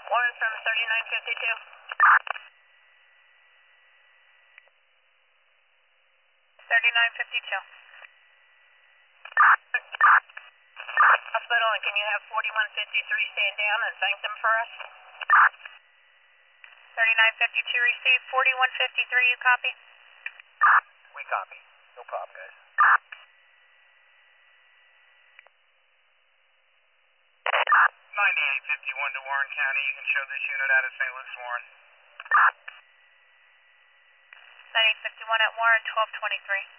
Warren from 3952. 3952. Hospital, and can you have 4153 stand down and thank them for us? 3952 received. 4153, you copy? We copy. No problem, guys. 9851 to Warren County. You can show this unit out of St. Louis, Warren. 9851 at Warren, 1223.